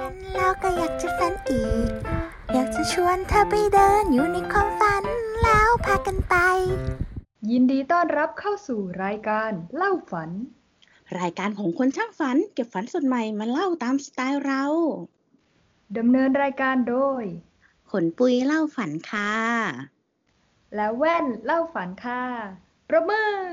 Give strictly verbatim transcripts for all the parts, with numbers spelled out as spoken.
แล้วก็อยากจะฝันอีกอยากจะชวนเธอไปเดินอยู่ในความฝันแล้วพากันไปยินดีต้อนรับเข้าสู่รายการเล่าฝันรายการของคนช่างฝันเก็บฝันสดใหม่มาเล่าตามสไตล์เราดำเนินรายการโดยขนปุยเล่าฝันค่ะและแว่นเล่าฝันค่ะประมือ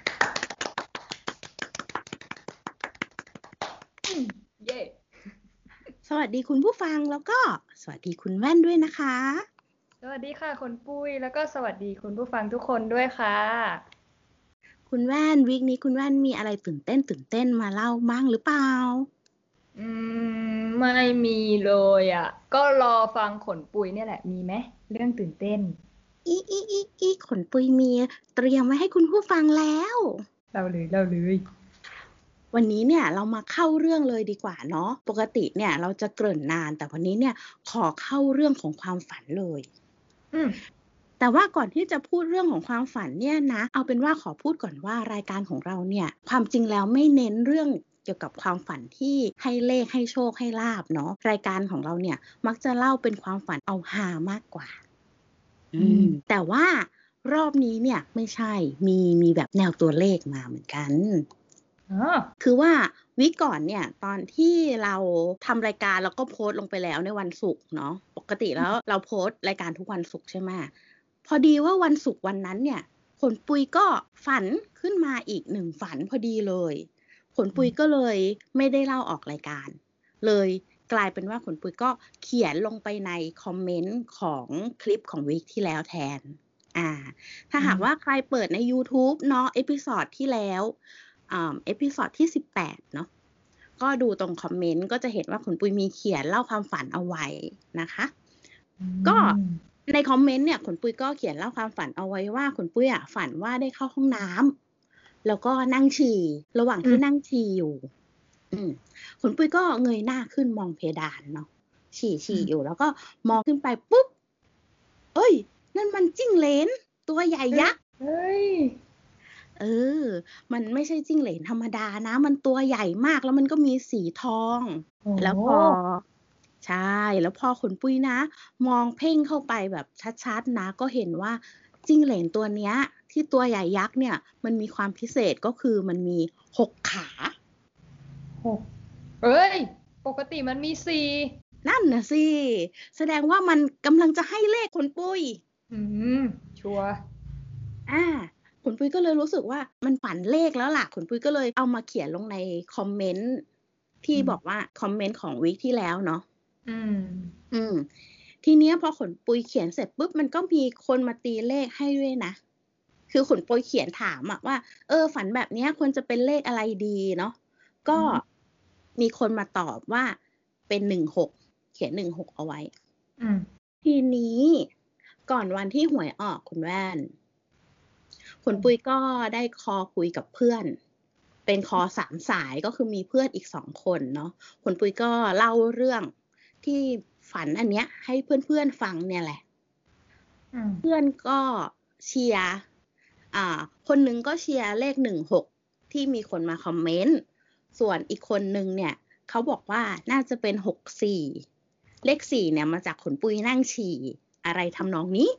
เย้สวัสดีคุณผู้ฟังแล้วก็สวัสดีคุณแว่นด้วยนะคะสวัสดีค่ะขนปุยแล้วก็สวัสดีคุณผู้ฟังทุกคนด้วยค่ะคุณแว่นวีคนี้คุณแว่นมีอะไรตื่นเต้นตื่นเต้นมาเล่าบ้างหรือเปล่าอืมไม่มีเลยอ่ะก็รอฟังขนปุยเนี่ยแหละมีไหมเรื่องตื่นเต้นอีอีอีอีขนปุยมีเตรียมไว้ให้คุณผู้ฟังแล้วเล่าเลยเล่าเลยวันนี้เนี่ยเรามาเข้าเรื่องเลยดีกว่าเนาะปกติเนี่ยเราจะเกริ่นนานแต่วันนี้เนี่ยขอเข้าเรื่องของความฝันเลยอืมแต่ว่าก่อนที่จะพูดเรื่องของความฝันเนี่ยนะเอาเป็นว่าขอพูดก่อนว่ารายการของเราเนี่ยความจริงแล้วไม่เน้นเรื่องเกี่ยวกับความฝันที่ให้เลขให้โชคให้ลาภเนาะรายการของเราเนี่ยมักจะเล่าเป็นความฝันเอาฮามากกว่าอืมแต่ว่ารอบนี้เนี่ยไม่ใช่มีมีแบบแนวตัวเลขมาเหมือนกันคือว่าวิก่อนเนี่ยตอนที่เราทำรายการแล้วก็โพสต์ลงไปแล้วในวันศุกร์เนาะปกติแล้วเราโพสต์รายการทุกวันศุกร์ใช่ไหมพอดีว่าวันศุกร์วันนั้นเนี่ยขนปุยก็ฝันขึ้นมาอีกหนึ่งฝันพอดีเลยขนปุยก็เลยไม่ได้เล่าออกรายการเลยกลายเป็นว่าขนปุยก็เขียนลงไปในคอมเมนต์ของคลิปของวีคที่แล้วแทนอ่าถ้าหากว่าใครเปิดใน YouTube เนาะเอพิโซดที่แล้วอ่าเอพิโซดที่สิบแปดเนาะก็ดูตรงคอมเมนต์ก็จะเห็นว่าขนปุยมีเขียนเล่าความฝันเอาไว้นะคะก็ในคอมเมนต์เนี่ยขนปุยก็เขียนเล่าความฝันเอาไว้ว่าขนปุยอ่ะฝันว่าได้เข้าห้องน้ำแล้วก็นั่งฉี่ระหว่างที่นั่งฉี่อยู่อืมขนปุยก็เงยหน้าขึ้นมองเพดานเนาะฉี่ฉี่อยู่แล้วก็มองขึ้นไปปุ๊บเอ้ยนั่นมันจิ้งเหลนตัวใหญ่ยักษ์เฮ้ยเออมันไม่ใช่จิ้งเหลนธรรมดานะมันตัวใหญ่มากแล้วมันก็มีสีทองแล้วพอใช่แล้วพอขนปุยนะมองเพ่งเข้าไปแบบชัดๆนะก็เห็นว่าจิ้งเหลนตัวเนี้ยที่ตัวใหญ่ยักษ์เนี่ยมันมีความพิเศษก็คือมันมีหกขาหกเอ้ยปกติมันมีสี่นั่นน่ะสิแสดงว่ามันกำลังจะให้เลขขนปุยอืมชัวร์อ่าขนปุยก็เลยรู้สึกว่ามันฝันเลขแล้วล่ะขนปุยก็เลยเอามาเขียนลงในคอมเมนต์ที่บอกว่าคอมเมนต์ของวีคที่แล้วเนาะอืมอืมทีเนี้ยพอขนปุยเขียนเสร็จปุ๊บมันก็มีคนมาตีเลขให้ด้วยนะคือขนปุยเขียนถามอะว่าเออฝันแบบเนี้ยควรจะเป็นเลขอะไรดีเนาะก็มีคนมาตอบว่าเป็นหนึ่งหกเขียนหนึ่งหกเอาไว้อืมทีนี้ก่อนวันที่หวยออกคุณแว่นขนปุยก็ได้คอคุยกับเพื่อนเป็นคอสามสายก็คือมีเพื่อนอีกสองคนเนาะขนปุยก็เล่าเรื่องที่ฝันอันเนี้ยให้เพื่อนๆฟังเนี่ยแหละเพื่อนก็เชียร์อ่าคนนึงก็เชียร์เลขหนึ่งหกที่มีคนมาคอมเมนต์ส่วนอีกคนนึงเนี่ยเขาบอกว่าน่าจะเป็นหกสี่เลขสี่เนี่ยมาจากขนปุยนั่งฉี่อะไรทำนองนี้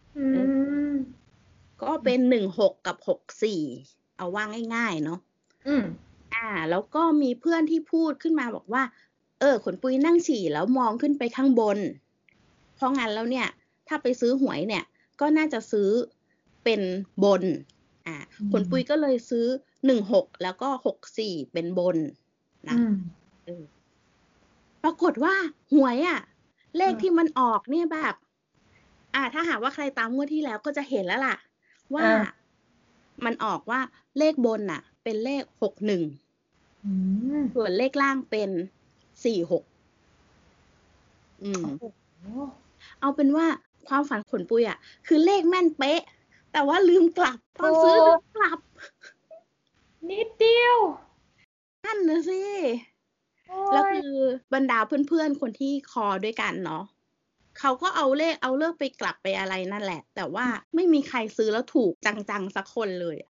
ก็เป็นหนึ่งหกกับหกสี่เอาว่าง่ายๆเนาะอืมอ่าแล้วก็มีเพื่อนที่พูดขึ้นมาบอกว่าเออขนปุยนั่งฉี่แล้วมองขึ้นไปข้างบนเพราะงั้นแล้วเนี่ยถ้าไปซื้อหวยเนี่ยก็น่าจะซื้อเป็นบนอ่าขนปุยก็เลยซื้อหนึ่งหกแล้วก็หกสี่เป็นบนนะเออปรากฏว่าหวยอ่ะเลขที่มันออกเนี่ยแบบอ่าถ้าหากว่าใครตามงวดที่แล้วก็จะเห็นแล้วล่ะว่ามันออกว่าเลขบนน่ะเป็นเลขหกหนึ่งส่วนเลขล่างเป็นสี่หกอืมเอาเป็นว่าความฝันขนปุยอ่ะคือเลขแม่นเป๊ะแต่ว่าลืมกลับตอนซื้อลืมกลับนิดเดียวนั่นนะสิแล้วคือบรรดาเพื่อนๆคนที่คอด้วยกันเนาะเขาก็เอาเลขเอาเลิกไปกลับไปอะไรนั่นแหละแต่ว่าไม่มีใครซื้อแล้วถูกจังๆสักคนเลย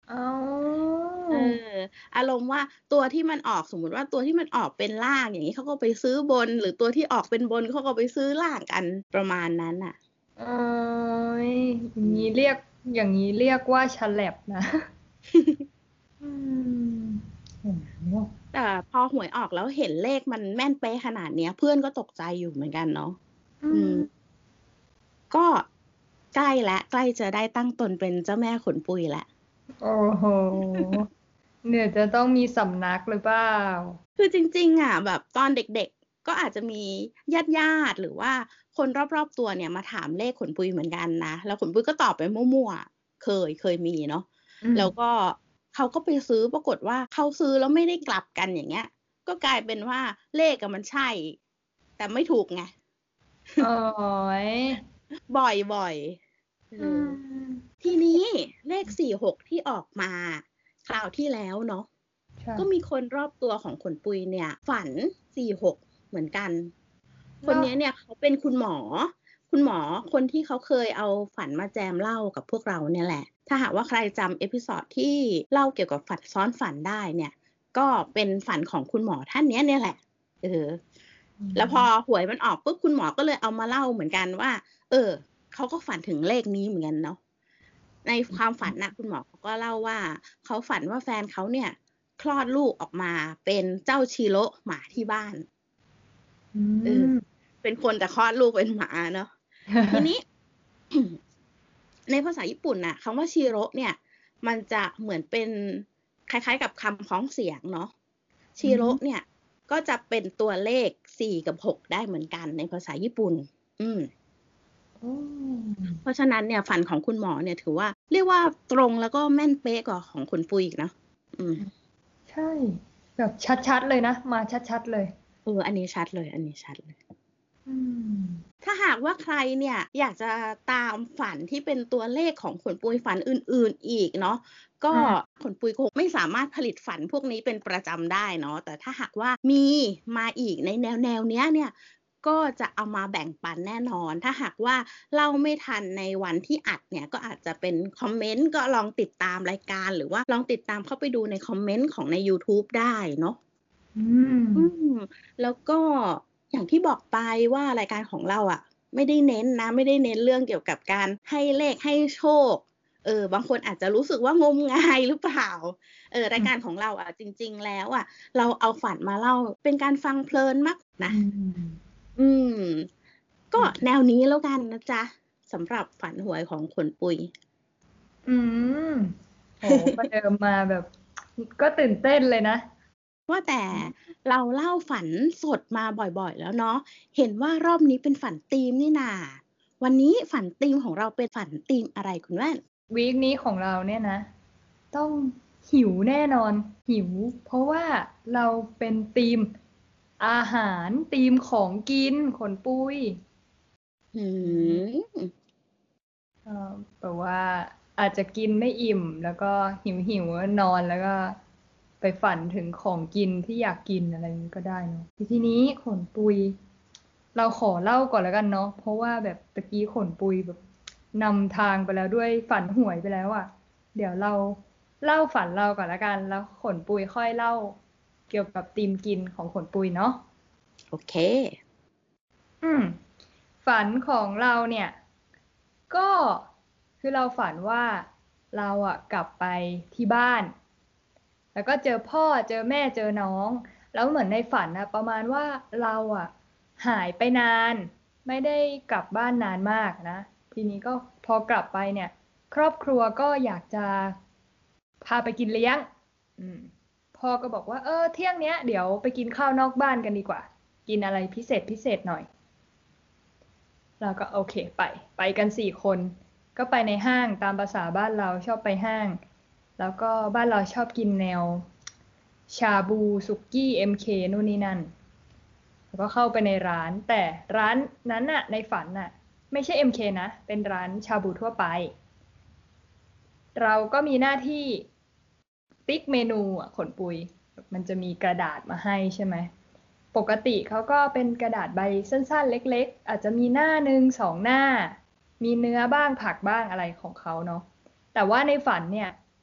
เอาเอออารมณ์ว่าตัวที่มันออกสมมุติว่าตัวที่มันออกเป็นล่างอย่างนี้เขาก็ไปซื้อบน หรือตัวที่ออกเป็นบนเขาก็ไปซื้อล่างกันประมาณนั้นอ่ะโอ้ยอย่างนี้เรียกอย่างนี้เรียกว่าฉลับนะ อืมโอ้โหแต่พอหวยออกแล้วเห็นเลขมันแม่นเป๊ะขนาดเนี้ย เพื่อนก็ตกใจอยู่เหมือนกันเนาะอือืมม ก็ใกล้และใกล้จะได้ตั้งตนเป็นเจ้าแม่ขนปุยแล้วโอ้โห เนี่ยจะต้องมีสำนักหรือเปล่าคือจริงๆอ่ะแบบตอนเด็กๆก็อาจจะมีญาติๆหรือว่าคนรอบๆตัวเนี่ยมาถามเลขขนปุยเหมือนกันนะแล้วขนปุยก็ตอบไปมั่วๆเคยเคยมีเนาะอืมแล้วก็เขาก็ไปซื้อปรากฏว่าเขาซื้อแล้วไม่ได้กลับกันอย่างเงี้ย ก็กลายเป็นว่าเลขอะมันใช่ แต่ไม่ถูกไงโอ้ยบ่อยบ่อยๆเออือมทีนี้เลขสี่หกที่ออกมาคราวที่แล้วเนาะใช่ก็มีคนรอบตัวของขนปุยเนี่ย ฝันสี่หกเหมือนกัน คนแล้วนี้เนี่ยเขาเป็นคุณหมอ คุณหมอคนที่เขาเคยเอาฝันมาแจมเล่ากับพวกเราเนี่ยแหละ ถ้าหากว่าใครจำเอพิโซดที่เล่าเกี่ยวกับฝันซ้อนฝันได้เนี่ย ก็เป็นฝันของคุณหมอท่านเนี้ยเนี่ยแหละ เออ แล้วพอหวยมันออกปุ๊บคุณหมอก็เลยเอามาเล่าเหมือนกันว่า เออเขาก็ฝันถึงเลขนี้เหมือนกันเนาะ ในความฝันน่ะ คุณหมอเขาก็เล่าว่าเขาฝันว่าแฟนเขาเนี่ย คลอดลูกออกมาเป็นเจ้าชิโร่หมาที่บ้านอืเออมเป็นคนแต่คลอดลูกเป็นหมาเนาะ ทีนี้ ในภาษาญี่ปุ่นน่ะคำว่าชิโร่เนี่ย มันจะเหมือนเป็นคล้ายๆกับคำพ้องเสียงเนาะ ชิโร่เนี่ย ก็จะเป็นตัวเลขสี่กับหกได้เหมือนกันในภาษาญี่ปุ่น อืมอืมเพราะฉะนั้นเนี่ยฝันของคุณหมอเนี่ยถือว่า เรียกว่าตรงแล้วก็แม่นเป๊ะกว่าของขนปุยอีกเนาะ อืมใช่ แบบชัดๆเลยนะ มาชัดๆเลยเออ อันนี้ชัดเลย อันนี้ชัดเลยอืมถ้าหากว่าใครเนี่ยอยากจะตามฝันที่เป็นตัวเลขของขนปุยฝันอื่นๆอีกเนาะ ก็อืมขนปุยคงไม่สามารถผลิตฝันพวกนี้เป็นประจำได้เนาะ แต่ถ้าหากว่ามีมาอีกในแนวๆเนี้ยเนี่ย ก็จะเอามาแบ่งปันแน่นอน ถ้าหากว่าเล่าไม่ทันในวันที่อัดเนี่ย ก็อาจจะเป็นคอมเมนต์ ก็ลองติดตามรายการ หรือว่าลองติดตามเข้าไปดูในคอมเมนต์ของในยูทูบได้เนาะอืมอืม แล้วก็อย่างที่บอกไปว่ารายการของเราอะไม่ได้เน้นนะ ไม่ได้เน้นเรื่องเกี่ยวกับการให้เลขให้โชค เออ บางคนอาจจะรู้สึกว่างมงายหรือเปล่า เออ รายการของเราอะจริง ๆ แล้วอะเราเอาฝันมาเล่าเป็นการฟังเพลินมากนะอืมอืม ก็อืมแนวนี้แล้วกันนะจ๊ะสำหรับฝันหวยของขนปุยอืม โอ้โฮ ประเดิมมาแบบ ก็ตื่นเต้นเลยนะว่าแต่เราเล่าฝันสดมาบ่อยๆ แล้วเนาะ เห็นว่ารอบนี้เป็นฝันธีมนี่นา วันนี้ฝันธีมของเราเป็นฝันธีมอะไรคุณแว่น? วีกนี้ของเราเนี่ยนะ ต้องหิวแน่นอน หิว เพราะว่าเราเป็นธีมอาหาร ธีมของกินขนปุยหือเออ แบบว่าอาจจะกินไม่อิ่ม แล้วก็หิว ๆ ก็นอน แล้วก็ไปฝันถึงของกินที่อยากกิน อะไรงี้ก็ได้เนาะ ทีนี้ขนปุย เราขอเล่าก่อนแล้วกันเนาะ เพราะว่าแบบตะกี้ขนปุยแบบนำทางไปแล้วด้วยฝันหวยไปแล้วอะ เดี๋ยวเราเล่าฝันเราก่อนแล้วกัน แล้วขนปุยค่อยเล่าเกี่ยวกับธีมกินของขนปุยเนาะโอเคอืม ฝันของเราเนี่ย ก็คือเราฝันว่าเราอะกลับไปที่บ้าน แล้วก็เจอพ่อ เจอแม่ เจอน้อง แล้วเหมือนในฝันน่ะประมาณว่าเราอะหายไปนาน ไม่ได้กลับบ้านนานมากนะ ทีนี้ก็พอกลับไปเนี่ย ครอบครัวก็อยากจะพาไปกินเลี้ยง อืม พ่อก็บอกว่า เออ เที่ยงเนี้ยเดี๋ยวไปกินข้าวนอกบ้านกันดีกว่า กินอะไรพิเศษ ๆ หน่อย เราก็โอเคไป ไปกัน สี่ คน ก็ไปในห้างตามประสาบ้านเราชอบไปห้าง แล้วก็บ้านเราชอบกินแนว ชาบู สุกี้ เอ็ม เค นู่นนี่นั่น แล้วก็เข้าไปในร้าน แต่ร้านนั้นน่ะ ในฝันน่ะ ไม่ใช่ เอ็ม เค นะ เป็นร้านชาบูทั่วไป เราก็มีหน้าที่ติ๊กเมนูอะขนปุย มันจะมีกระดาษมาให้ใช่ไหม ปกติเขาก็เป็นกระดาษใบสั้น ๆ เล็ก ๆ อาจจะมีหน้าหนึ่ง สอง หน้า มีเนื้อบ้าง ผักบ้าง อะไรของเขาเนาะ แต่ว่าในฝันเนี่ย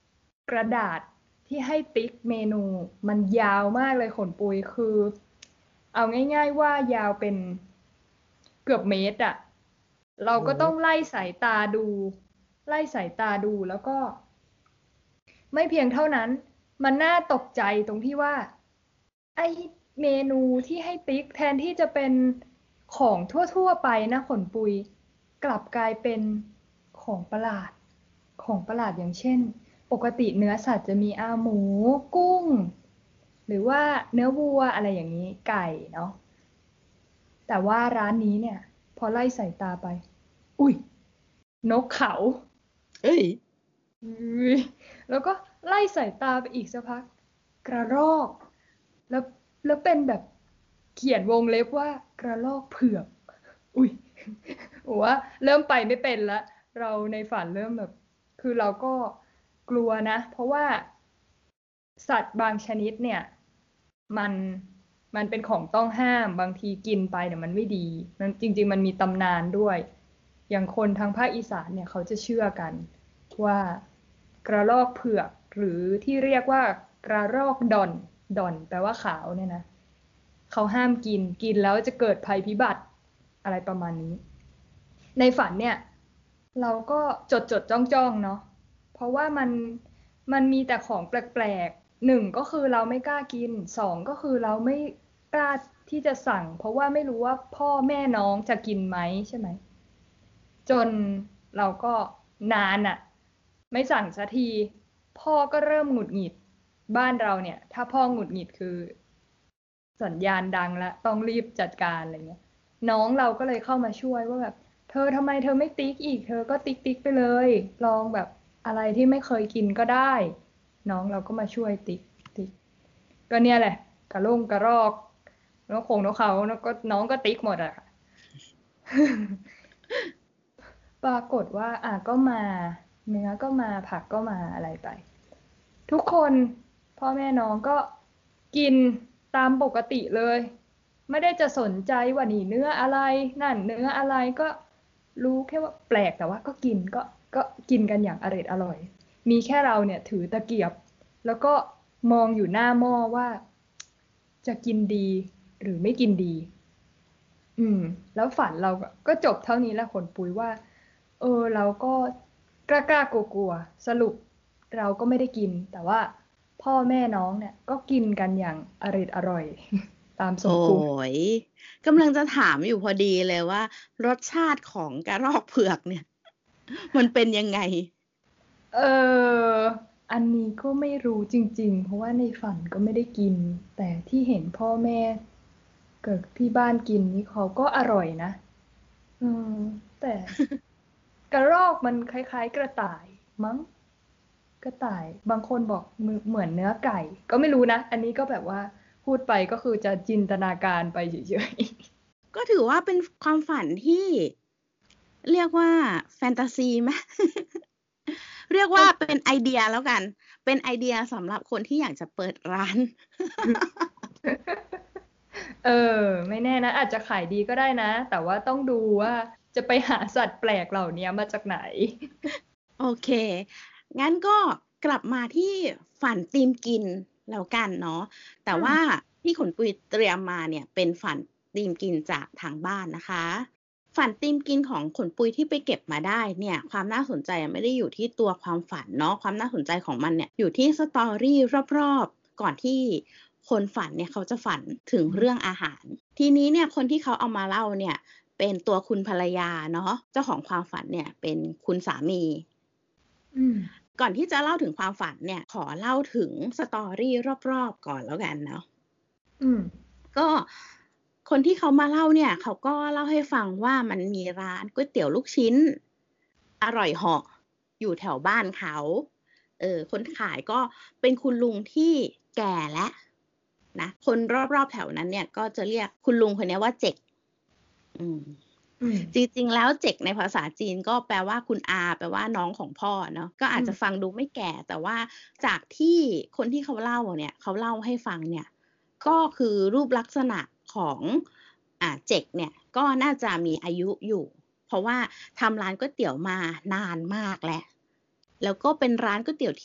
กระดาษที่ให้ติ๊กเมนูมันยาวมากเลยขนปุยคือเอาง่ายๆว่ายาวเป็นเกือบเมตรอะเราก็ต้องไล่สายตาดูไล่สายตาดูแล้วก็ไม่เพียงเท่านั้นมันน่าตกใจตรงที่ว่าไอ้เมนูที่ให้ติ๊กแทนที่จะเป็นของทั่วๆไปนะขนปุยกลับกลายเป็นของประหลาดของประหลาดอย่างเช่นปกติเนื้อสัตว์จะมีอาหมูกุ้งหรือว่าเนื้อวัวอะไรอย่างนี้ไก่เนาะแต่ว่าร้านนี้เนี่ยพอไล่สายตาไปอุ้ยนกเขาเอ้ยแล้วก็ไล่สายตาไปอีกสักพักกระรอกแล้วแล้วเป็นแบบเขียนวงเล็บว่ากระรอกเผือกอุ้ยว่าเริ่มไปไม่เป็นละเราในฝันเริ่มแบบคือเราก็กลัวนะเพราะว่าสัตว์บางชนิดเนี่ยมันมันเป็นของต้องห้ามบางทีกินไปเนี่ยมันไม่ดีมันจริงๆมันมีตำนานด้วยอย่างคนทางภาคอีสานเนี่ยเขาจะเชื่อกันว่ากระรอกเผือกหรือที่เรียกว่ากระรอกดอนดอนแปลว่าขาวเนี่ยนะเขาห้ามกินกินแล้วจะเกิดภัยพิบัติอะไรประมาณนี้ในฝันเนี่ยเราก็จดจดจ้องจ้องเนาะเพราะว่ามันมันมีแต่ของแปลกๆหนึ่งก็คือเราไม่กล้ากินสองก็คือเราไม่กล้าที่จะสั่งเพราะว่าไม่รู้ว่าพ่อแม่น้องจะกินไหมใช่ไหมจนเราก็นานอะไม่สั่งสักทีพ่อก็เริ่มหงุดหงิดบ้านเราเนี่ยถ้าพ่อหงุดหงิดคือสัญญาณดังแล้วต้องรีบจัดการอะไรเงี้ยน้องเราก็เลยเข้ามาช่วยว่าแบบเธอทำไมเธอไม่ติ๊กอีกเธอก็ติ๊กติ๊กไปเลยลองแบบอะไรที่ไม่เคยกินก็ได้น้องเราก็มาช่วยติ๊กติ๊กก็เนี่ยแหละกระลงกระรอกนกคงนกเขาแล้วก็น้องก็ติ๊กหมดอะค่ะ ปรากฏว่าอ่ะก็มาเนื้อก็มาผักก็มาอะไรไปทุกคนพ่อแม่น้องก็กินตามปกติเลยไม่ได้จะสนใจว่านี่เนื้ออะไรนั่นเนื้ออะไรก็รู้แค่ว่าแปลกแต่ว่าก็กินก็ก็กินกันอย่างอร่อยอร่อยมีแค่เราเนี่ยถือตะเกียบแล้วก็มองอยู่หน้าหม้อว่าจะกินดีหรือไม่กินดีอืมแล้วฝันเราก็จบเท่านี้แหละขนปุยว่าเออเราก็กล้ากล้ากลัวกลัวสรุปเราก็ไม่ได้กินแต่ว่าพ่อแม่น้องเนี่ยก็กินกันอย่างอร่อยอร่อยตามสมควรโอ้ยกำลังจะถามอยู่พอดีเลยว่ารสชาติของกระรอกเผือกเนี่ยมันเป็นยังไงเอออันนี้ก็ไม่รู้จริงๆเพราะว่าในฝันก็ไม่ได้กินแต่ที่เห็นพ่อแม่เกิดที่บ้านกินนี่เขาก็อร่อยนะอืมแต่กระรอกมันคล้ายๆกระต่ายมั้งกระต่ายบางคนบอกเหมือนเนื้อไก่ก็ไม่รู้นะอันนี้ก็แบบว่าพูดไปก็คือจะจินตนาการไปเฉยๆก็ถือว่าเป็นความฝันที่เรียกว่าแฟนตาซีไหม เรียกว่าเป็นไอเดียแล้วกันเป็นไอเดียสำหรับคนที่อยากจะเปิดร้านเออไม่แน่นะอาจจะขายดีก็ได้นะแต่ว่าต้องดูว่าจะไปหาสัตว์แปลกเหล่านี้มาจากไหนโอเคงั้นก็กลับมาที่ฝันธีมกินแล้วกันเนาะแต่ว่าที่ขนปุยเตรียมมาเนี่ยเป็นฝันธีมกินจากทางบ้านนะคะฝันธีมกินของขนปุยที่ไปเก็บมาได้เนี่ยความน่าสนใจไม่ได้อยู่ที่ตัวความฝันเนาะความน่าสนใจของมันเนี่ยอยู่ที่สตอรี่รอบๆก่อนที่คนฝันเนี่ยเขาจะฝันถึงเรื่องอาหารทีนี้เนี่ยคนที่เขาเอามาเล่าเนี่ยเป็นตัวคุณภรรยาเนาะเจ้าของความฝันเนี่ยเป็นคุณสามีก่อนที่จะเล่าถึงความฝันเนี่ยขอเล่าถึงสตอรี่รอบๆก่อนแล้วกันเนาะก็คนที่เขามาเล่าเนี่ยเขาก็เล่าให้ฟังว่ามันมีร้านก๋วยเตี๋ยวลูกชิ้นอร่อยเหาะอยู่แถวบ้านเขาเออคนขายก็เป็นคุณลุงที่แก่แล้วนะคนรอบๆแถวนั้นเนี่ยก็จะเรียกคุณลุงคนนี้ว่าเจ็กอืมจริงๆแล้วเจ็กในภาษาจีนก็แปลว่าคุณอาแปลว่าน้องของพ่อเนาะก็อาจจะฟังดูไม่แก่แต่ว่าจากที่คนที่เขาเล่าเนี่ยเขาเล่าให้ฟังเนี่ยก็คือรูปลักษณะของอ่าเจ็กเนี่ยก็น่าจะมีอายุอยู่เพราะว่าทำร้านก๋วยเตี๋ยวมานานมากแล้วแล้วก็เป็นร้านก๋วยเตี๋ยวที่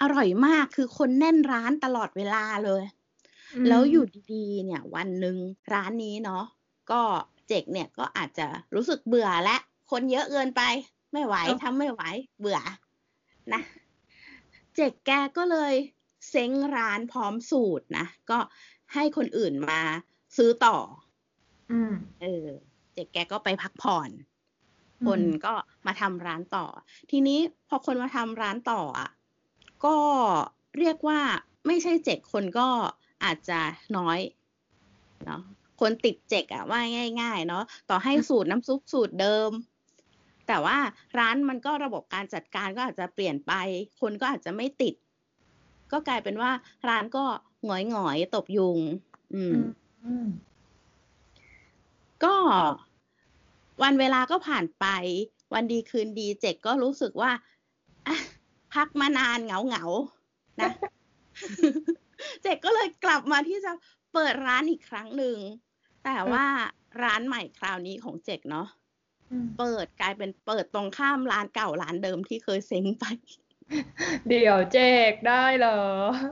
อร่อยมากคือคนแน่นร้านตลอดเวลาเลยอืแล้วอยู่มดีๆ เนี่ย วันหนึ่งร้านนี้เนาะ ก็เจกเนี่ยก็อาจจะรู้สึกเบื่อแล้ว คนเยอะเกินไป ไม่ไหวอ้าวทำไม่ไหว เบื่อ นะ เจกแกก็เลยเซ้งร้านพร้อมสูตรนะ ก็ให้คนอื่นมาซื้อต่ออืมเออ เจกแกก็ไปพักผ่อนอืคนมก็มาทำร้านต่อ ทีนี้พอคนมาทำร้านต่ออะ ก็เรียกว่าไม่ใช่เจก คนก็อาจจะน้อย เนาะ คนติดเจกอะว่าง่าย ๆ เนาะ ต่อให้อืมสูตรน้ำซุปสูตรเดิม แต่ว่าร้านมันก็ระบบการจัดการก็อาจจะเปลี่ยนไป คนก็อาจจะไม่ติด ก็กลายเป็นว่าร้านก็หงอย ๆ ตบยุง อือืมม อืมก็วันเวลาก็ผ่านไป วันดีคืนดีเจกก็รู้สึกว่า อะ พักมานานเหงา ๆ นะ เจกก็เลยกลับมาที่จะเปิดร้านอีกครั้งหนึ่ง แต่เออว่าร้านใหม่คราวนี้ของเจกเนาะอืมเปิด กลายเป็นเปิดตรงข้ามร้านเก่าร้านเดิมที่เคยเซ้ง ไปเดี๋ยวเจก ได้เหรอ?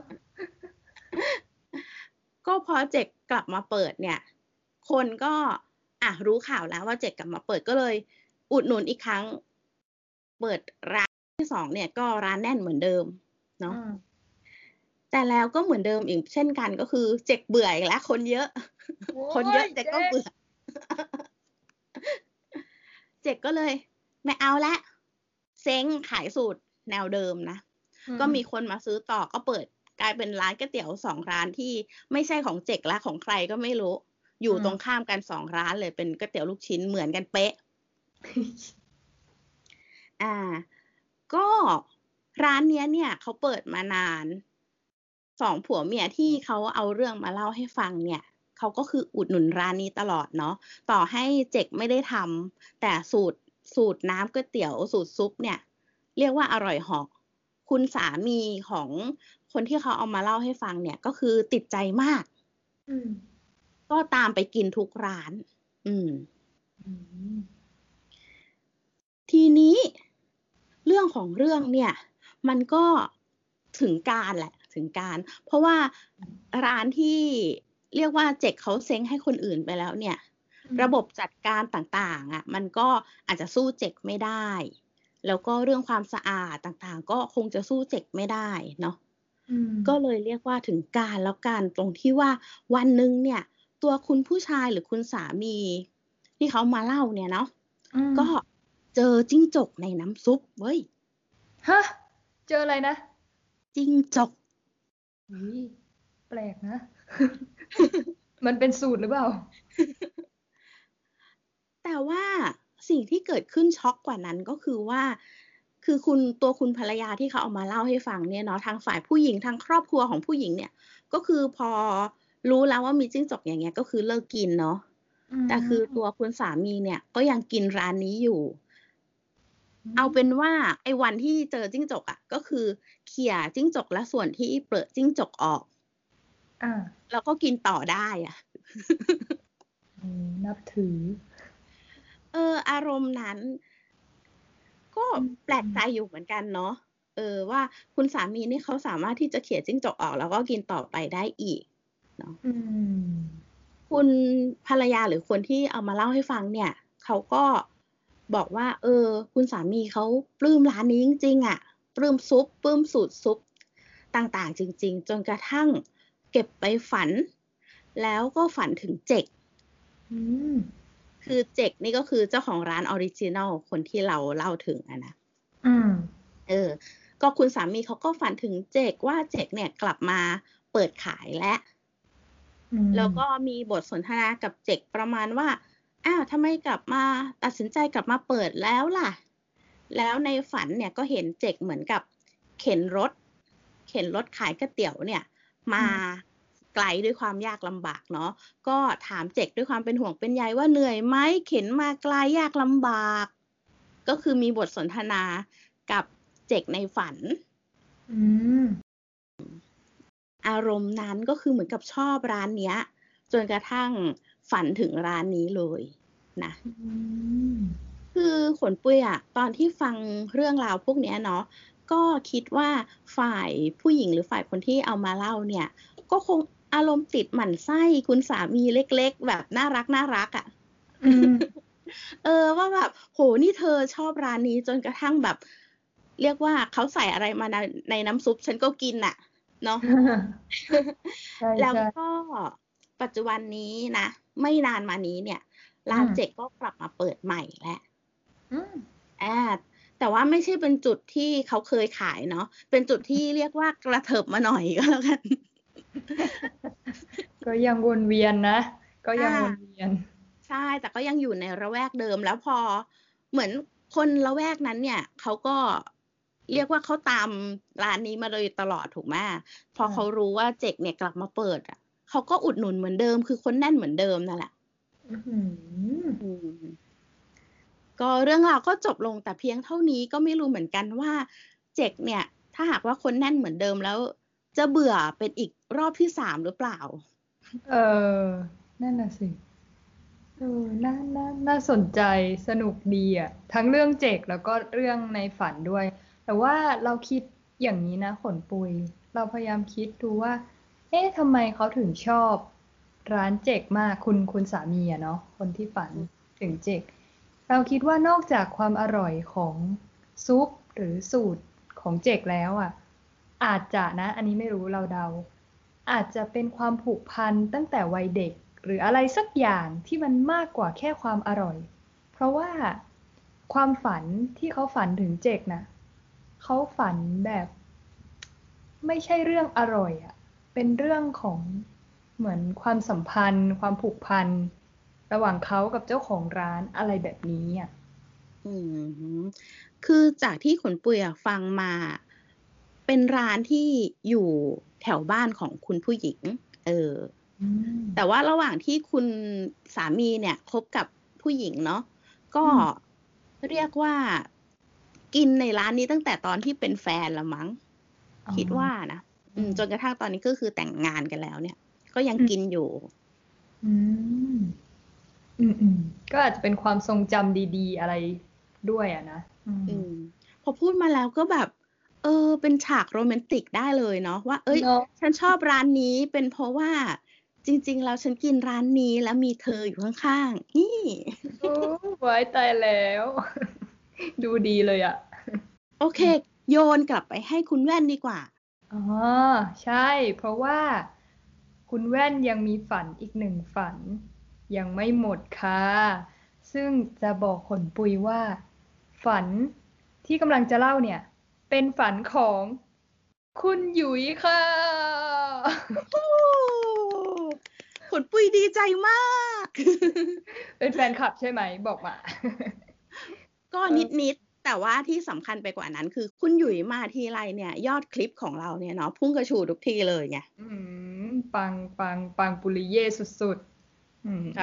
ก็พอเจกกลับมาเปิดเนี่ย คนก็ อะ รู้ข่าวแล้วว่าเจกกลับมาเปิด ก็เลยอุดหนุนอีกครั้ง เปิด ร้าน ที่ สอง เนี่ย ก็ร้านแน่นเหมือนเดิมเนาะอืมแต่แล้วก็เหมือนเดิมอีกเช่นกัน ก็คือเจกเบื่ออีกแล้ว คนเยอะโอ๊คนเยอะยเจกเจก็เกบื่อ เจกก็เลย ไม่เอาแล้ว เซ้งขายสูตรแนวเดิมนะอืก็มีมคนมาซื้อต่อ ก็เปิดกลายเป็นร้านก๋วยเตี๋ยว สอง ร้านที่ไม่ใช่ของเจกแล้ว ของใครก็ไม่รู้ ออยืู่ตรงมข้ามกัน สอง ร้านเลย เป็นก๋วยเตี๋ยวลูกชิ้นเหมือนกันเป๊ะ อา ก็ร้านเนี้ยเนี่ยเขาเปิดมานาน สอง ผัวเมียที่เขาเอาเรื่องมาเล่าให้ฟังเนี่ย เขาก็คืออุดหนุนร้านนี้ตลอดเนาะ ต่อให้เจกไม่ได้ทำ แต่สูตร สูตรน้ำก๋วยเตี๋ยว สูตรซุปเนี่ย เรียกว่าอร่อยเหาะ คุณสามีของคนที่เขาเอามาเล่าให้ฟังเนี่ย ก็คือติดใจมากอืมก็ตามไปกินทุกร้าน อืมอืมทีนี้ เรื่องของเรื่องเนี่ย มันก็ถึงกาลแหละ ถึงกาล เพราะว่าอืมร้านที่เรียกว่าเจกเขาเซ้งให้คนอื่นไปแล้วเนี่ยอืมระบบจัดการต่าง ๆ อะ มันก็อาจจะสู้เจกไม่ได้ แล้วก็เรื่องความสะอาดต่าง ๆ ก็คงจะสู้เจกไม่ได้เนาะอืมก็เลยเรียกว่าถึงกาลแล้วกัน ตรงที่ว่าวันหนึ่งเนี่ย ตัวคุณผู้ชายหรือคุณสามีที่เขามาเล่าเนี่ยเนาะอืมก็เจอจิ้งจกในน้ำซุปเว้ยฮะ! เจออะไรนะ? จิ้งจกอุ๊ย แปลกนะ มันเป็นสูตรหรือเปล่า? แต่ว่าสิ่งที่เกิดขึ้นช็อกกว่านั้น ก็คือว่า คือคุณ ตัวคุณภรรยาที่เขาเอามาเล่าให้ฟังเนี่ยเนาะ ทางฝ่ายผู้หญิง ทางครอบครัวของผู้หญิงเนี่ย ก็คือพอรู้แล้วว่ามีจิ้งจก อย่างเงี้ย ก็คือเลิกกินเนาะอืแต่คือตัมวคุณสามีเนี่ย ก็ยังกินร้านนี้อยู่อืเอาเป็นมว่าไอ้วันที่เจอจิ้งจกอะ ก็คือเขี่ยจิ้งจกและส่วนที่เปลือกจิ้งจกออกอาแล้วก็กินต่อได้อะอืม นับถือเออ อารมณ์นั้น ก็อืแปลกใจมอยู่เหมือนกันเนาะ เออ ว่าคุณสามีนี่เขาสามารถที่จะเขี่ยจิ้งจกออก แล้วก็กินต่อไปได้อีก เนาะอืมคุณภรรยาหรือคนที่เอามาเล่าให้ฟังเนี่ย เขาก็บอกว่า เออ คุณสามีเขาปลื้มร้านนี้จริง ๆ อะ ปลื้มซุป ปลื้มสูตรซุปต่าง ๆ จริง ๆ จนกระทั่งเก็บไปฝัน แล้วก็ฝันถึงเจกอืมคือเจกนี่ก็คือเจ้าของร้านออริจินัล คนที่เราเล่าถึงอะนะอืมเออ ก็คุณสามีเขาก็ฝันถึงเจกว่า เจกเนี่ยกลับมาเปิดขายแล้วอืแล้วก็มมีบทสนทนากับเจกประมาณว่า "อ้าว ทำไมกลับมา ตัดสินใจกลับมาเปิดแล้วล่ะ?" แล้วในฝันเนี่ยก็เห็นเจกเหมือนกับเข็นรถ เข็นรถขายก๋วยเตี๋ยวเนี่ยมอืามไกลด้วยความยากลำบากเนาะ ก็ถามเจกด้วยความเป็นห่วงเป็นใยว่า "เหนื่อยไหม? เข็นมาไกลยากลำบาก" ก็คือมีบทสนทนากับเจกในฝันอืมอารมณ์นั้น ก็คือเหมือนกับชอบร้านเนี้ย จนกระทั่งฝันถึงร้านนี้เลยนะอืมคือขนปุยอะ ตอนที่ฟังเรื่องราวพวกเนี้ยเนาะ กก็คิดว่าฝ่ายผู้หญิงหรือฝ่ายคนที่เอามาเล่าเนี่ยก็คงอารมณ์ติดหมั่นไส้คุณสามีเล็กๆแบบน่ารักน่ารักอ่ะอืมเออว่าแบบโหนี่เธอชอบร้านนี้จนกระทั่งแบบ เรียกว่าเขาใส่อะไรมาในในน้ำซุปฉันก็กินน่ะเนาะใช่แล้วใช่ก็ปัจจุบันนี้นะไม่นานมานี้เนี่ย ร้านอืมเจกก็กลับมาเปิดใหม่แล้วอืมอ่าแต่ว่าไม่ใช่เป็นจุดที่เขาเคยขายเนาะเป็นจุดที่เรียกว่ากระเถิบมาหน่อยก็แล้วกันก็ยังวนเวียนนะ ก็ยังอ่าวนเวียนใช่แต่ก็ยังอยู่ในระแวกเดิมแล้วพอเหมือนคนละแวกนั้นเนี่ยเขาก็เรียกว่าเขาตามร้านนี้มาโดยตลอดถูกไหมพอใช่เขารู้ว่าเจกเนี่ยกลับมาเปิดอ่ะเขาก็อุดหนุนเหมือนเดิมคือคนแน่นเหมือนเดิมนั่นแหละอื้อหืออืมก็เรื่องราวก็จบลงแต่เพียงเท่านี้ก็ไม่รู้เหมือนกันว่าเจกเนี่ย ถ้าหากว่าคนแน่นเหมือนเดิมแล้ว จะเบื่อเป็นอีกรอบที่สามหรือเปล่าเออ นั่นน่ะสิ เออ น่า น่า น่าสนใจสนุกดีอ่ะ ทั้งเรื่องเจกแล้วก็เรื่องในฝันด้วย แต่ว่าเราคิดอย่างนี้นะขนปุย เราพยายามคิดดูว่า เอ๊ะทำไมเขาถึงชอบร้านเจกมากคุณคุณสามีอะเนาะคนที่ฝันถึงเจก เราคิดว่านอกจากความอร่อยของซุปหรือสูตรของเจกแล้วอ่ะ อาจจะนะ อันนี้ไม่รู้เราเดา อาจจะเป็นความผูกพันตั้งแต่วัยเด็ก หรืออะไรสักอย่างที่มันมากกว่าแค่ความอร่อย เพราะว่าความฝันที่เขาฝันถึงเจกนะเขาฝันแบบไม่ใช่เรื่องอร่อยอ่ะ เป็นเรื่องของเหมือนความสัมพันธ์ ความผูกพันระหว่างเขากับเจ้าของร้านอะไรแบบนี้อ่ะอืมคือจากที่ขนปุยอะฟังมา เป็นร้านที่อยู่แถวบ้านของคุณผู้หญิง เอออืมแต่ว่าระหว่างที่คุณสามีเนี่ยคบกับผู้หญิงเนาะก็อืมเรียกว่า กินในร้านนี้ตั้งแต่ตอนที่เป็นแฟนละมั้งอ๋อคิดว่านะ อือืมมจนกระทั่งตอนนี้ก็คือแต่งงานกันแล้วเนี่ย ก็ยังอืมกินอยู่อืม อืมอืมก็อาจจะเป็นความทรงจำดีๆ อะไรด้วยอะนะ อืมอืม พอพูดมาแล้วก็แบบ เออ เป็นฉากโรแมนติกได้เลยเนาะว่า เอ้ยเนาะฉันชอบร้านนี้เป็นเพราะว่าจริง ๆ แล้วฉันกินร้านนี้แล้วมีเธออยู่ข้างๆ นี่โอ้ไว้ตายแล้ว ดูดีเลยอ่ะโอเค โยนกลับไปให้คุณแว่นดีกว่าอ๋อ ใช่ เพราะว่า คุณแว่นยังมีฝันอีกหนึ่งฝัน ยังไม่หมดค่ะ ซึ่งจะบอกขนปุยว่า ฝันที่กำลังจะเล่าเนี่ย เป็นฝันของคุณหยุยค่ะขนปุยดีใจมากเป็นแฟนคลับใช่ไหม บอกมาก็เออนิด ๆ แต่ว่าที่สำคัญไปกว่านั้นคือคุณหยุยมาทีไรเนี่ย ยอดคลิปของเราเนี่ยเนาะพุ่งกระฉูดทุกทีเลยไงอืม ปัง ปัง ปังปุริเย่สุดๆ อืมใช่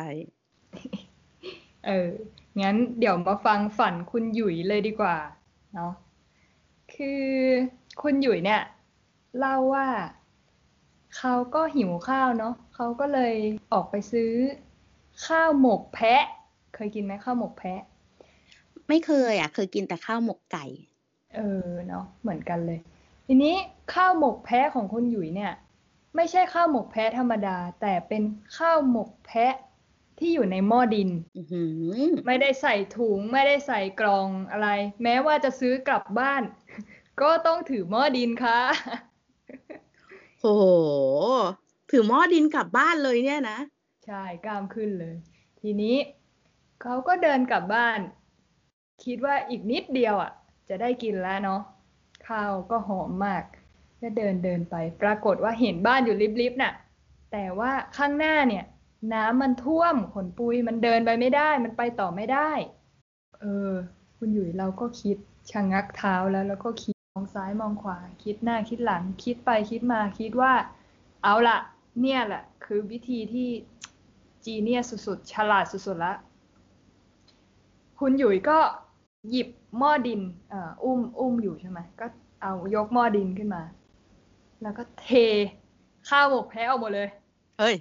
เออ งั้นเดี๋ยวมาฟังฝันคุณหยุยเลยดีกว่า เนาะ คือคุณหยุยเนี่ย เล่าว่า เขาก็หิวข้าวเนาะ เขาก็เลยออกไปซื้อข้าวหมกแพะ เคยกินไหมข้าวหมกแพะไม่เคยอ่ะ เคยกินแต่ข้าวหมกไก่เออ เนาะ เหมือนกันเลย ทีนี้ข้าวหมกแพะของคุณหยุยเนี่ย ไม่ใช่ข้าวหมกแพะธรรมดา แต่เป็นข้าวหมกแพะที่อยู่ในหม้อดินอื้อหือไม่ได้ใส่ถุง ไม่ได้ใส่กล่องอะไร แม้ว่าจะซื้อกลับบ้าน ก็ต้องถือหม้อดินค่ะโอ้โฮ ถือหม้อดินกลับบ้านเลยเนี่ยนะใช่ กล้ามขึ้นเลย ทีนี้เขาก็เดินกลับบ้าน คิดว่าอีกนิดเดียวอ่ะ จะได้กินแล้วเนาะ ข้าวก็หอมมาก ก็เดินเดินไป ปรากฏว่าเห็นบ้านอยู่ริบๆน่ะ แต่ว่าข้างหน้าเนี่ย น้ำมันท่วมขนปุย มันเดินไปไม่ได้ มันไปต่อไม่ได้ เออ คุณหยุยเราก็คิดชะงักเท้าแล้ว แล้วก็คิดมองซ้ายมองขวา คิดหน้าคิดหลัง คิดไปคิดมา คิดว่า เอาล่ะ เนี่ยแหละ คือวิธีที่ จีเนียสสุดๆ ฉลาดสุดๆแล้ว คุณหยุยก็หยิบหม้อดิน เอ่อ อุ้ม อุ้มอยู่ใช่ไหม ก็เอายกหม้อดินขึ้นมา แล้วก็เทข้าวหมกแพะออกหมดเลยเฮ้ย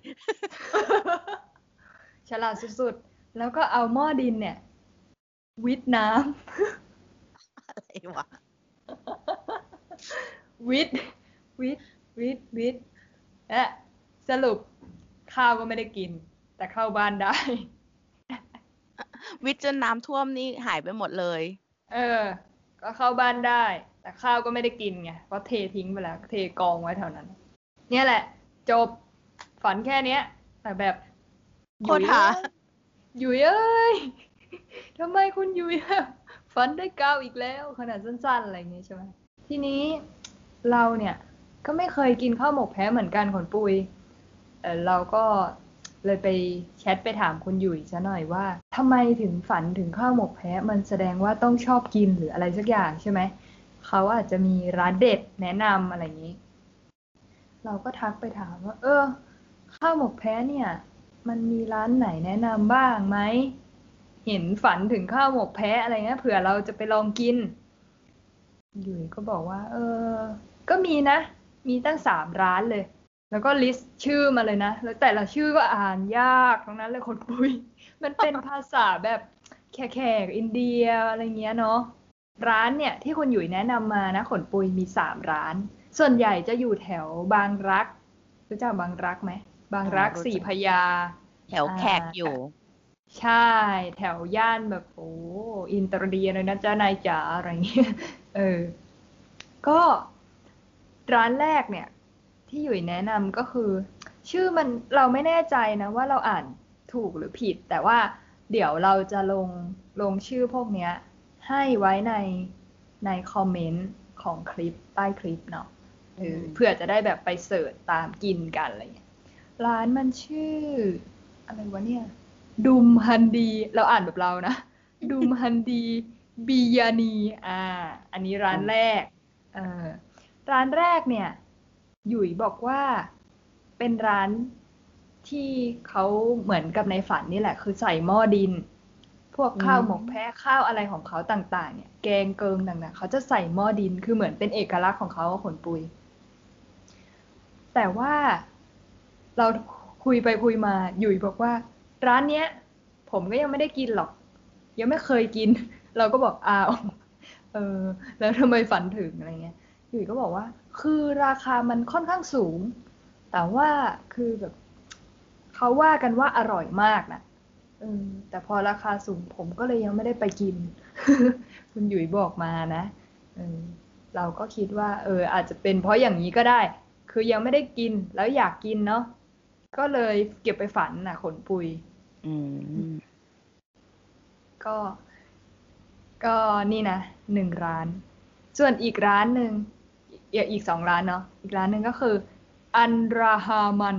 ฉลาดสุดๆ แล้วก็เอาหม้อดินเนี่ย วิทน้ำอะไรวะวิทย์วิทย์วิทย์วิทย์และสรุปข้าวก็ไม่ได้กินแต่เข้าบ้านได้วิทย์จนน้ำท่วมนี่หายไปหมดเลยเออ ก็เข้าบ้านได้แต่ข้าวก็ไม่ได้กินไงเพราะเททิ้งไปแล้วเทกองไว้แถวนั้นเนี่ยแหละจบฝันแค่เนี้ยแต่แบบโคตรหายุยเอ้ยทำไมคุณยุยฝันได้เก้าอีกแล้วขนาดสั้นๆอะไรอย่างงี้ใช่ไหมทีนี้เราเนี่ยก็ไม่เคยกินข้าวหมกแพะเหมือนกันขนปุยเออเราก็เลยไปแชทไปถามคุณยุยซะหน่อยว่าทำไมถึงฝันถึงข้าวหมกแพะมันแสดงว่าต้องชอบกินหรืออะไรสักอย่างใช่ไหมเขาอาจจะมีร้านเด็ดแนะนำอะไรอย่างนี้ เราก็ทักไปถามว่าเออข้าวหมกแพะเนี่ยมันมีร้านไหนแนะนำบ้างไหมเห็นฝันถึงข้าวหมกแพะอะไรเงี้ยเผื่อเราจะไปลองกินยุ้ยก็บอกว่าเออก็มีนะมีตั้งสามร้านเลยแล้วก็ลิสต์ชื่อมาเลยนะแล้วแต่ละชื่อก็อ่านยากทั้งนั้นเลยคนปุยมันเป็นภาษาแบบแขกๆอินเดียอะไรเงี้ยเนาะร้านเนี่ยที่คุณยุ้ยแนะนำมานะขนปุยมีสามร้านส่วนใหญ่จะอยู่แถวบางรักรู้จักบางรักไหมบางรักสี่พญาแถวแขกอยู่ใช่แถวย่านแบบโอ้อินเตอร์เดียเลยนะจ๊ะนายจ๋าอะไรเงี้ยเออก็ร้านแรกเนี่ยที่อยู่แนะนำก็คือชื่อมันเราไม่แน่ใจนะว่าเราอ่านถูกหรือผิดแต่ว่าเดี๋ยวเราจะลงลงชื่อพวกเนี้ยให้ไว้ในในคอมเมนต์ของคลิปใต้คลิปเนาะเออเพื่อจะได้แบบไปเสิร์ชตามกินกันอะไรเงี้ยร้านมันชื่ออะไรวะเนี่ยดุมฮันดีเราอ่านแบบเรานะดุมฮันดีบิยานีอ่าอันนี้ร้านแรกเออร้านแรกเนี่ยหยุยบอกว่าเป็นร้านที่เขาเหมือนกับในฝันนี่แหละคือใส่หม้อดินพวกข้าวหมกแพะข้าวอะไรของเขาต่างๆเนี่ยแกงเกิงต่างๆเขาจะใส่หม้อดินคือเหมือนเป็นเอกลักษณ์ของเขาขนปุยแต่ว่าเราคุยไปคุยมาหยุยบอกว่าร้านเนี้ยผมก็ยังไม่ได้กินหรอกยังไม่เคยกินเราก็บอกอ้าวเออแล้วทำไมฝันถึงอะไรเงี้ยหยุยก็บอกว่าคือราคามันค่อนข้างสูงแต่ว่าคือแบบเขาว่ากันว่าอร่อยมากนะเออแต่พอราคาสูงผมก็เลยยังไม่ได้ไปกิน คุณหยุยบอกมานะเออเราก็คิดว่าเอออาจจะเป็นเพราะอย่างนี้ก็ได้คือยังไม่ได้กินแล้วอยากกินเนาะก็เลยเก็บไปฝันน่ะขนปุยอืมก็ก็นี่นะหนึ่งร้านส่วนอีกร้านหนึ่งอีกสองร้านเนาะอีกร้านหนึ่งก็คืออันราฮามัน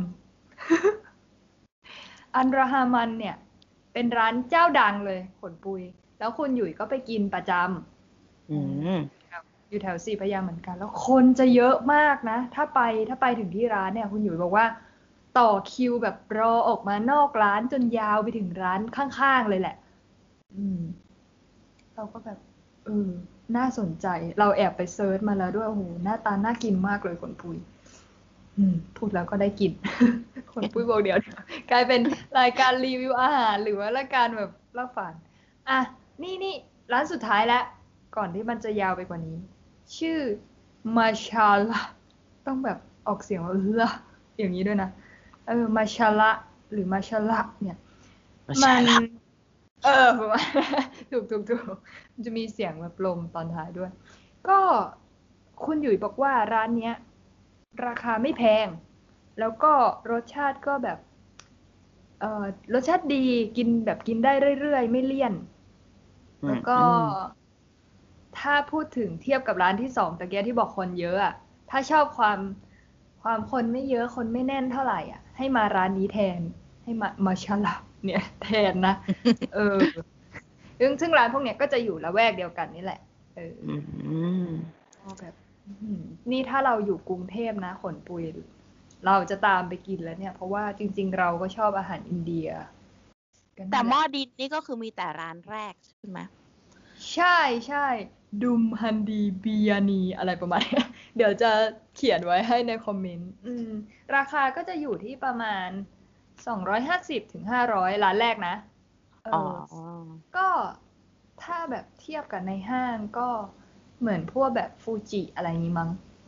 อันราฮามันเนี่ยเป็นร้านเจ้าดังเลยขนปุยแล้วคุณหยุยก็ไปกินประจำอืมอยู่แถวสี่พระยาเหมือนกันแล้วคนจะเยอะมากนะถ้าไปถ้าไปถึงที่ร้านเนี่ยคุณหยุยบอกว่าต่อคิวแบบรอออกมานอกร้านจนยาวไปถึงร้านข้างๆเลยแหละอืมเราก็แบบเออน่าสนใจเราแอบไปเซิร์ชมาแล้วด้วยโอ้โหหน้าตาน่ากินมากเลยขนปุยอืมพูดแล้วก็ได้กิน ขนปุยบอกเดี๋ยวกลายเป็นรายการรีวิวอาหารหรือว่ารายการแบบเล่าฝันอ่ะนี่นี่ร้านสุดท้ายแล้วก่อนที่มันจะยาวไปกว่านี้ชื่อมาชาละต้องแบบออกเสียงว่าละอย่างนี้ด้วยนะเออมาชาละหรือมาชาละเนี่ยมันเออประมาณถูกถูกถูกมันจะมีเสียงแบบลมตอนท้ายด้วยก็คุณหยุยบอกว่าร้านเนี้ยราคาไม่แพงแล้วก็รสชาติก็แบบเออรสชาติดีกินแบบกินได้เรื่อยๆไม่เลี่ยนแล้วก็ถ้าพูดถึงเทียบกับร้านที่สองตะเกียที่บอกคนเยอะอะถ้าชอบความความคนไม่เยอะคนไม่แน่นเท่าไหร่อ่ะให้มาร้านนี้แทนให้มามาชาลาเนี่ยแทนนะเออซึ่งซึ่งร้านพวกเนี้ยก็จะอยู่ละแวกเดียวกันนี่แหละเออก็แบบนี่ถ้าเราอยู่กรุงเทพนะขนปุยเราจะตามไปกินแล้วเนี่ยเพราะว่าจริงๆเราก็ชอบอาหารอินเดียแต่หม้อดินนี่ก็คือมีแต่ร้านแรกใช่ไหมใช่ใช่ดุมฮันดีบิยานีอะไรประมาณนี้เดี๋ยวจะเขียนไว้ให้ในคอมเมนต์อืมราคาก็จะอยู่ที่ประมาณสองร้อยห้าสิบถึงห้าร้อยร้านแรกนะเออก็ถ้าแบบเทียบกันในห้างก็เหมือนพวกแบบฟูจิอะไรนี้มั้ง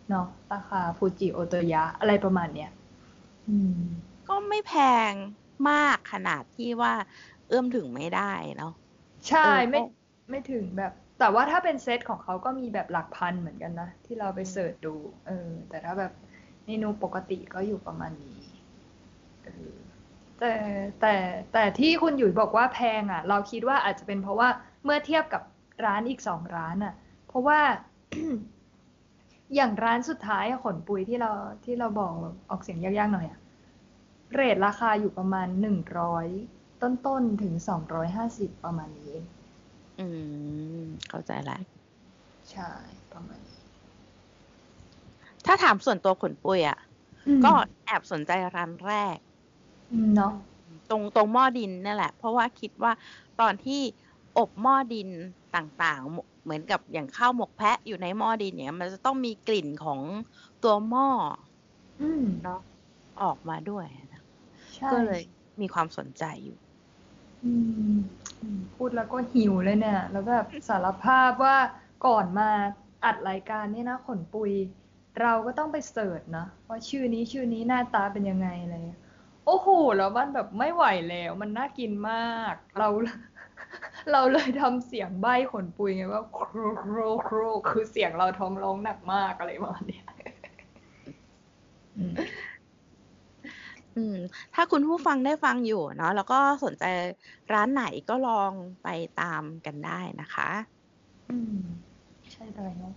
เนาะราคาฟูจิโอโตยะอะไรประมาณเนี้ยอืมก็ไม่แพงมากขนาดที่ว่าเอื้อมถึงไม่ได้เนาะใช่ไม่ไม่ถึงแบบแต่ว่าถ้าเป็นเซตของเขาก็มีแบบหลักพันเหมือนกันนะที่เราไปเสิร์ชดูเออแต่ถ้าแบบเมนูปกติก็อยู่ประมาณนี้เออแต่แต่แต่ที่คุณหยุยบอกว่าแพงอ่ะเราคิดว่าอาจจะเป็นเพราะว่าเมื่อเทียบกับร้านอีกสองร้านอ่ะเพราะว่า อย่างร้านสุดท้ายขนปุยที่เราที่เราบอกออกเสียงยากๆหน่อยอะเรทราคาอยู่ประมาณหนึ่งร้อยต้นๆถึงสองร้อยห้าสิบประมาณนี้อืมเข้าใจแล้วใช่ประมาณนี้ถ้าถามส่วนตัวขนปุยอ่ะก็แอบสนใจร้านแรกเนาะตรงตรงหม้อดินนั่นแหละเพราะว่าคิดว่าตอนที่อบหม้อดินต่างๆเหมือนกับอย่างข้าวหมกแพะอยู่ในหม้อดินเนี่ยมันจะต้องมีกลิ่นของตัวหม้อเนาะออกมาด้วยนะก็เลยมีความสนใจอยู่พูดแล้วก็หิวเลยเนี่ยแล้วแบบสารภาพว่าก่อนมาอัดรายการนี่นะขนปุยเราก็ต้องไปเสิร์ชนะว่าชื่อนี้ชื่อนี้หน้าตาเป็นยังไงอะไรโอ้โหแล้วมันแบบไม่ไหวแล้วมันน่ากินมากเราเราเลยทำเสียงใบ้ขนปุยไงว่าโครโครโครคือเสียงเราท้องร้องหนักมากอะไรประมาณนี้อืมถ้าคุณผู้ฟังได้ฟังอยู่เนาะแล้วก็สนใจร้านไหนก็ลองไปตามกันได้นะคะอืมใช่เลยเนาะ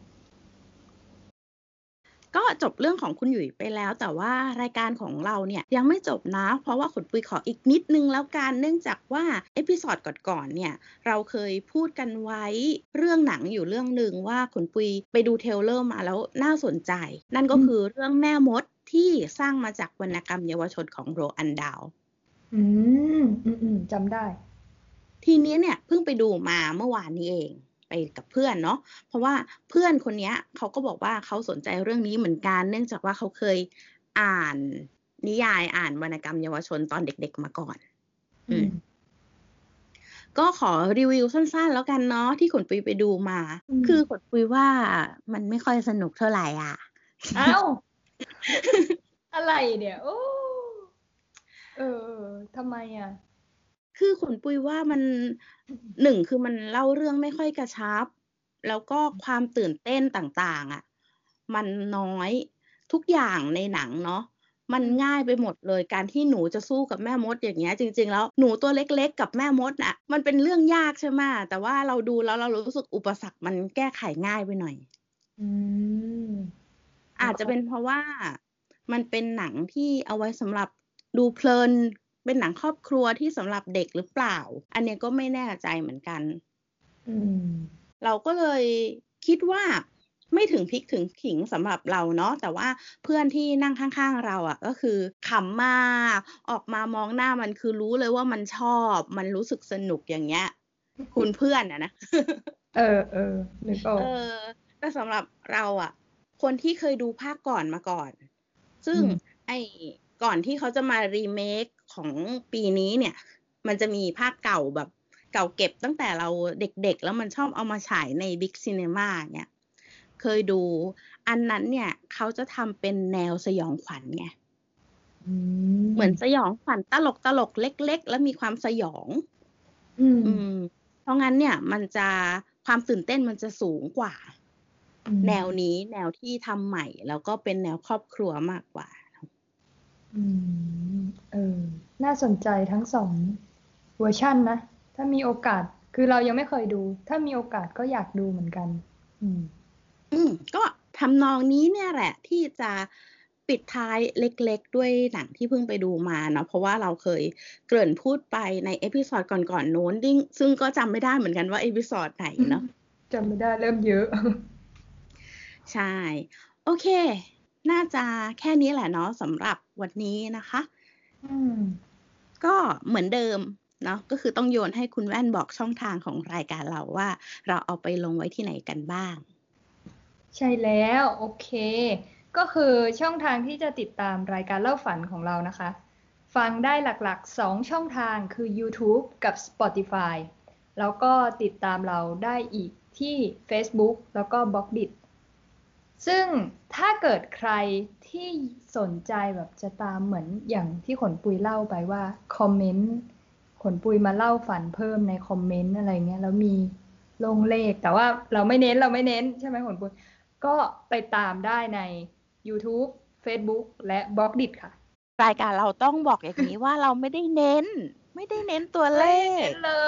ก็จบเรื่องของคุณหยุยไปแล้วแต่ว่ารายการของเราเนี่ยยังไม่จบนะเพราะว่าขนปุยขออีกนิดนึงแล้วกันเนื่องจากว่าเอพิโซดก่อนๆเนี่ยเราเคยพูดกันไว้เรื่องหนังอยู่เรื่องนึงว่าขนปุยไปดูเทรลเลอร์มาแล้วน่าสนใจนั่นก็คือเรื่องแม่มดที่สร้างมาจากวรรณกรรมเยาวชนของโรอันดาลอืมอืมอืมจำได้ทีนี้เนี่ยเพิ่งไปดูมาเมื่อวานนี้เองไปกับเพื่อนเนาะเพราะว่าเพื่อนคนนี้เขาก็บอกว่าเขาสนใจเรื่องนี้เหมือนกันเนื่องจากว่าเขาเคยอ่านนิยายอ่านวรรณกรรมเยาวชนตอนเด็กๆมาก่อนอืมก็ขอรีวิวสั้นๆแล้วกันเนาะที่ขนปุยไปดูมาคือขนปุยว่ามันไม่ค่อยสนุกเท่าไหร่อ่ะอ้าวอะไรเนี่ยโอ้เออทำไมอ่ะคือขนปุยว่ามันหนึ่งคือมันเล่าเรื่องไม่ค่อยกระชับแล้วก็ความตื่นเต้นต่างๆอ่ะมันน้อยทุกอย่างในหนังเนาะมันง่ายไปหมดเลยการที่หนูจะสู้กับแม่มดอย่างเงี้ยจริงๆแล้วหนูตัวเล็กๆกับแม่มดน่ะมันเป็นเรื่องยากใช่ไหมแต่ว่าเราดูแล้วเรารู้สึกอุปสรรคมันแก้ไขง่ายไปหน่อยอืมอาจจะเป็นเพราะว่ามันเป็นหนังที่เอาไว้สำหรับดูเพลินเป็นหนังครอบครัวที่สำหรับเด็กหรือเปล่าอันนี้ก็ไม่แน่ใจเหมือนกันเราก็เลยคิดว่าไม่ถึงพริกถึงขิงสำหรับเราเนาะแต่ว่าเพื่อนที่นั่งข้างๆเราอ่ะก็คือขำมากออกมามองหน้ามันคือรู้เลยว่ามันชอบมันรู้สึกสนุกอย่างเงี้ยคุณเพื่อนอะนะเออเออนึกออกเออแต่สำหรับเราอ่ะคนที่เคยดูภาคก่อนมาก่อนซึ่งไอ้ก่อนที่เขาจะมารีเมคของปีนี้เนี่ยมันจะมีภาคเก่าแบบเก่าเก็บตั้งแต่เราเด็กๆแล้วมันชอบเอามาฉายในบิ๊กซีเนม่าเนี่ยเคยดูอันนั้นเนี่ยเขาจะทำเป็นแนวสยองขวัญไงเหมือนสยองขวัญตลกตลกเล็กๆแล้วมีความสยองอืมเพราะงั้นเนี่ยมันจะความตื่นเต้นมันจะสูงกว่าแนวนี้แนวที่ทำใหม่แล้วก็เป็นแนวครอบครัวมากกว่าอืมเออน่าสนใจทั้งสองเวอร์ชันนะถ้ามีโอกาสคือเรายังไม่เคยดูถ้ามีโอกาสก็อยากดูเหมือนกันอืมอืมก็ทำนองนี้เนี่ยแหละที่จะปิดท้ายเล็กๆด้วยหนังที่เพิ่งไปดูมาเนาะเพราะว่าเราเคยเกริ่นพูดไปในเอพิโซดก่อนๆโน้นดิ้งซึ่งก็จำไม่ได้เหมือนกันว่าเอพิโซดไหนเนาะจำไม่ได้เริ่มเยอะใช่โอเคน่าจะแค่นี้แหละเนาะสำหรับวันนี้นะคะอืมก็เหมือนเดิมเนาะก็คือต้องโยนให้คุณแว่นบอกช่องทางของรายการเราว่าเราเอาไปลงไว้ที่ไหนกันบ้างใช่แล้วโอเคก็คือช่องทางที่จะติดตามรายการเล่าฝันของเรานะคะฟังได้หลักๆสองช่องทางคือ YouTube กับ Spotify แล้วก็ติดตามเราได้อีกที่ Facebook แล้วก็ Blogdit ซึ่งถ้าเกิดใครที่สนใจแบบจะตามเหมือนอย่างที่ขนปุยเล่าไปว่าคอมเมนต์ขนปุยมาเล่าฝันเพิ่มในคอมเมนต์อะไรเงี้ยแล้วมีลงเลขแต่ว่าเราไม่เน้นเราไม่เน้นใช่ไหมขนปุยก็ไปตามได้ใน YouTube Facebook และ บล็อกดิท ค่ะรายการเราต้องบอกอย่างนี้ว่าเราไม่ได้เน้น ไม่ได้เน้นตัวเลไม่เน้ขนเลย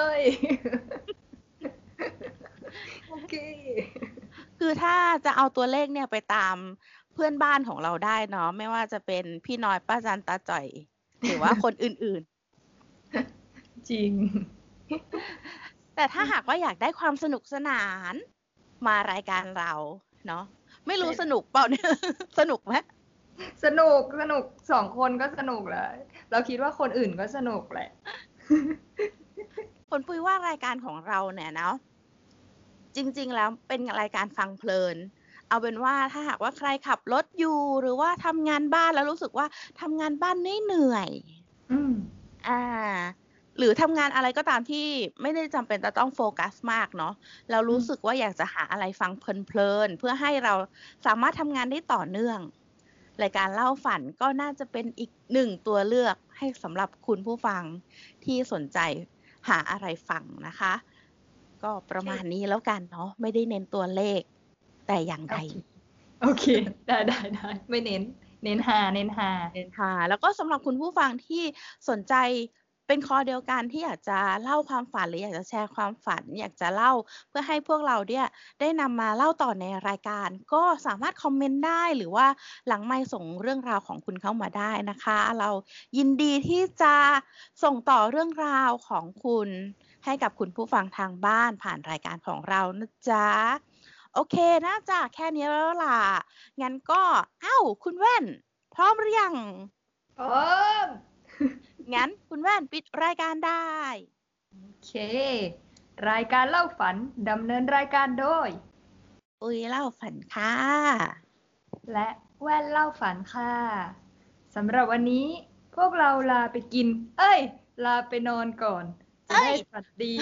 โอเคคือถ้าจะเอาตัวเลขเนี่ยไปตามเพื่อนบ้านของเราได้เนาะไม่ว่าจะเป็นพี่น้อยป้าจันตาจ่อย หรือว่าคนอื่นจริงๆ แต่ถ้าหากว่าอยากได้ความสนุกสนานมารายการเราเนาะไม่รู้สนุกเปล่าเนี่ย สนุกไหมสนุกสนุกสองคนก็สนุกแหละเราคิดว่าคนอื่นก็สนุกแหละผลปุ้ยว่ารายการของเราเนี่ยเนาะจริงๆแล้วเป็นรายการฟังเพลินเอาเป็นว่าถ้าหากว่าใครขับรถอยู่หรือว่าทำงานบ้านแล้วรู้สึกว่าทำงานบ้านเหนื่อยอืมอ่า หรือทำงานอะไรก็ตามที่ไม่ได้จำเป็นจะต้องโฟกัสมากเนาะเรารู้สึกว่าอยากจะหาอะไรฟังเพลินๆเพื่อให้เราสามารถทำงานได้ต่อเนื่องรายการเล่าฝันก็น่าจะเป็นอีกหนึ่งตัวเลือกให้สำหรับคุณผู้ฟังที่สนใจหาอะไรฟังนะคะ ก็ประมาณนี้แล้วกันเนาะไม่ได้เน้นตัวเลขแต่อย่างใดโอเค ได้ได้ได้ไม่เน้น เน้นหาเน้นหาเน้นหาแล้วก็สำหรับคุณผู้ฟังที่สนใจเป็นคอเดียวกันที่อยากจะเล่าความฝันหรืออยากจะแชร์ความฝันอยากจะเล่าเพื่อให้พวกเราเนี่ยได้นำมาเล่าต่อในรายการก็สามารถคอมเมนต์ได้หรือว่าหลังไมค์ส่งเรื่องราวของคุณเข้ามาได้นะคะเรายินดีที่จะส่งต่อเรื่องราวของคุณให้กับคุณผู้ฟังทางบ้านผ่านรายการของเรานะจ๊ะโอเคน่าจะแค่นี้แล้วล่ะงั้นก็เอ้าคุณแว่นพร้อมหรือยังพร้อมงั้นคุณแว่นปิดรายการได้โอเค รายการเล่าฝันดำเนินรายการโดยปุ้ยเล่าฝันค่ะและแว่นเล่าฝันค่ะสำหรับวันนี้พวกเราลาไปกิน เอ้ย ลาไปนอนก่อนจะได้ฝันดี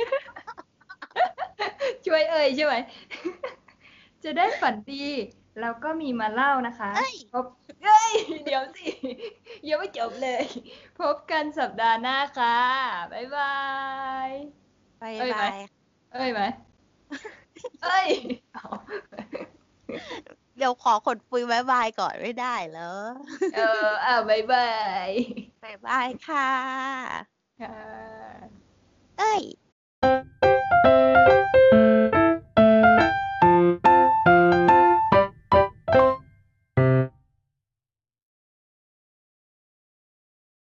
ช่วยเอ่ยใช่ไหม จะได้ฝันดีแล้วก็มีมาเล่านะคะเอ้ยพบเอ้ย เดี๋ยวสิ ยังไม่จบเลย พบกันสัปดาห์หน้าค่ะ บ๊ายบายบายเอ้ยไหมบายเอ้ยไหม เอ้ยเอาเดี๋ยวขอขนปุ้ยบายบายก่อนไม่ได้เหรอเอออ่ะบ๊ายบายบายบายค่ะค่ะเอ้ย